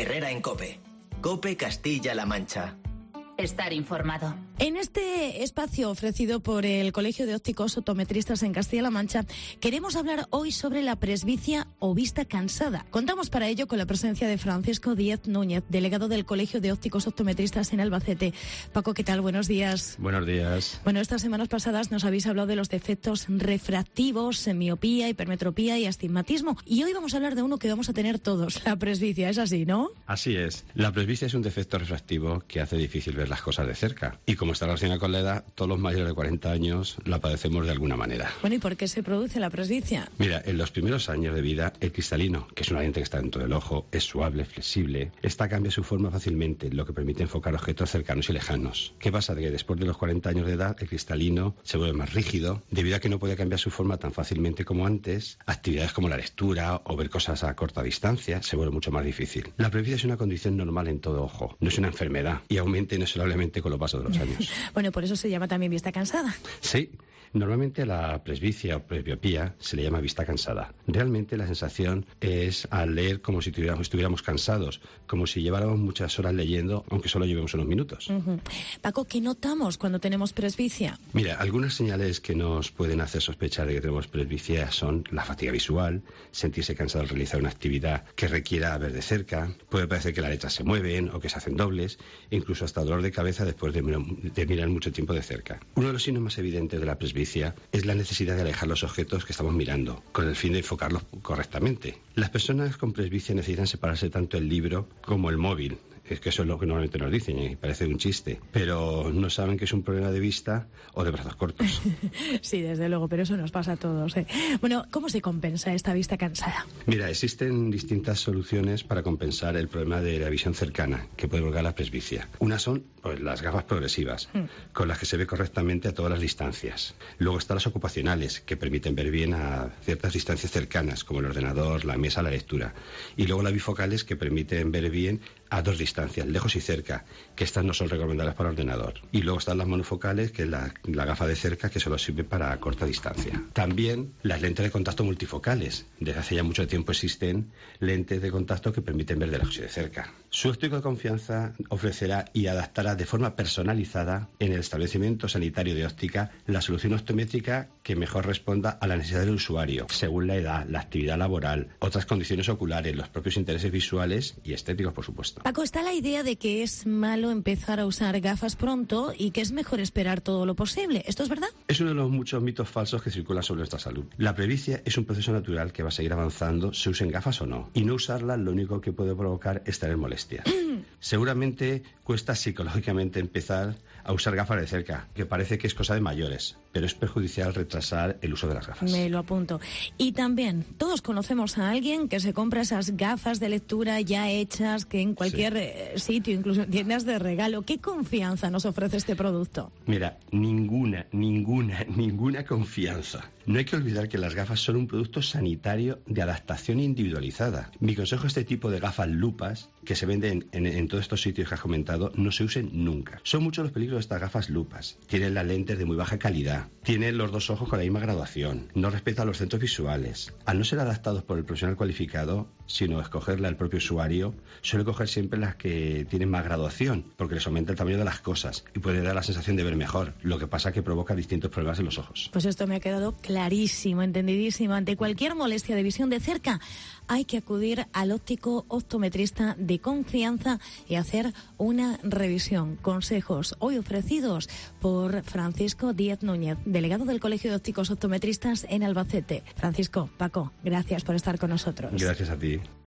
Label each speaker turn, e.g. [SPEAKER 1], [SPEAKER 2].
[SPEAKER 1] Herrera en COPE. COPE Castilla-La Mancha.
[SPEAKER 2] Estar informado.
[SPEAKER 3] En este espacio ofrecido por el Colegio de Ópticos Optometristas en Castilla-La Mancha, queremos hablar hoy sobre la presbicia o vista cansada. Contamos para ello con la presencia de Francisco Díez Núñez, delegado del Colegio de Ópticos Optometristas en Albacete. Paco, ¿qué tal? Buenos días.
[SPEAKER 4] Buenos días.
[SPEAKER 3] Bueno, estas semanas pasadas nos habéis hablado de los defectos refractivos, miopía, hipermetropía y astigmatismo. Y hoy vamos a hablar de uno que vamos a tener todos, la presbicia. ¿Es así, no?
[SPEAKER 4] Así es. La presbicia es un defecto refractivo que hace difícil ver las cosas de cerca. Y como está relacionada con la edad, todos los mayores de 40 años la padecemos de alguna manera.
[SPEAKER 3] Bueno, ¿y por qué se produce la presbicia?
[SPEAKER 4] Mira, en los primeros años de vida, el cristalino, que es una lente que está dentro del ojo, es suave, flexible. Esta cambia su forma fácilmente, lo que permite enfocar objetos cercanos y lejanos. ¿Qué pasa? Que después de los 40 años de edad, el cristalino se vuelve más rígido, debido a que no puede cambiar su forma tan fácilmente como antes. Actividades como la lectura o ver cosas a corta distancia se vuelve mucho más difícil. La presbicia es una condición normal en todo ojo, no es una enfermedad y aumenta inexorablemente con los pasos de los años.
[SPEAKER 3] Bueno, por eso se llama también vista cansada.
[SPEAKER 4] Sí, normalmente a la presbicia o presbiopía se le llama vista cansada. Realmente la sensación es al leer como si estuviéramos cansados, como si lleváramos muchas horas leyendo, aunque solo llevemos unos minutos.
[SPEAKER 3] Paco, ¿qué notamos cuando tenemos presbicia?
[SPEAKER 4] Mira, algunas señales que nos pueden hacer sospechar de que tenemos presbicia son la fatiga visual, sentirse cansado al realizar una actividad que requiera ver de cerca, puede parecer que las letras se mueven o que se hacen dobles, e incluso hasta dolor de cabeza después de mirar mucho tiempo de cerca. Uno de los signos más evidentes de la presbicia es la necesidad de alejar los objetos que estamos mirando, con el fin de enfocarlos correctamente. Las personas con presbicia necesitan separarse tanto el libro como el móvil. Es que eso es lo que normalmente nos dicen y parece un chiste, pero no saben que es un problema de vista o de brazos cortos.
[SPEAKER 3] Sí, desde luego, pero eso nos pasa a todos, ¿eh? Bueno, ¿cómo se compensa esta vista cansada?
[SPEAKER 4] Mira, existen distintas soluciones para compensar el problema de la visión cercana que puede provocar la presbicia. Unas son pues, las gafas progresivas, con las que se ve correctamente a todas las distancias. Luego están las ocupacionales, que permiten ver bien a ciertas distancias cercanas, como el ordenador, la mesa, la lectura. Y luego las bifocales, que permiten ver bien a dos distancias, lejos y cerca, que estas no son recomendables para ordenador. Y luego están las monofocales, que es la gafa de cerca, que solo sirve para corta distancia. También las lentes de contacto multifocales. Desde hace ya mucho tiempo existen lentes de contacto que permiten ver de lejos y de cerca. Su óptico de confianza ofrecerá y adaptará de forma personalizada en el establecimiento sanitario de óptica la solución optométrica que mejor responda a la necesidad del usuario, según la edad, la actividad laboral, otras condiciones oculares, los propios intereses visuales y estéticos, por supuesto.
[SPEAKER 3] Paco, está la idea de que es malo empezar a usar gafas pronto y que es mejor esperar todo lo posible. ¿Esto es verdad?
[SPEAKER 4] Es uno de los muchos mitos falsos que circulan sobre nuestra salud. La presbicia es un proceso natural que va a seguir avanzando, se usen gafas o no. Y no usarlas lo único que puede provocar es tener molestias. Seguramente cuesta psicológicamente empezar a usar gafas de cerca, que parece que es cosa de mayores, pero es perjudicial retrasar el uso de las gafas.
[SPEAKER 3] Me lo apunto. Y también, todos conocemos a alguien que se compra esas gafas de lectura ya hechas, que en cualquier sitio, incluso en tiendas de regalo. ¿Qué confianza nos ofrece este producto?
[SPEAKER 4] Mira, ninguna confianza. No hay que olvidar que las gafas son un producto sanitario de adaptación individualizada. Mi consejo es este tipo de gafas lupas que se venden en todos estos sitios que has comentado, no se usen nunca. Son muchos los peligros de estas gafas lupas. Tienen las lentes de muy baja calidad, tienen los dos ojos con la misma graduación, no respetan los centros visuales. Al no ser adaptados por el profesional cualificado, sino escogerla el propio usuario, suele coger siempre las que tienen más graduación, porque les aumenta el tamaño de las cosas y puede dar la sensación de ver mejor, lo que pasa que provoca distintos problemas en los ojos.
[SPEAKER 3] Pues esto me ha quedado clarísimo, entendidísimo. Ante cualquier molestia de visión de cerca, hay que acudir al óptico optometrista de confianza y hacer una revisión. Consejos hoy ofrecidos por Francisco Díez Núñez, delegado del Colegio de Ópticos Optometristas en Albacete. Francisco, Paco, gracias por estar con nosotros.
[SPEAKER 4] Gracias a ti.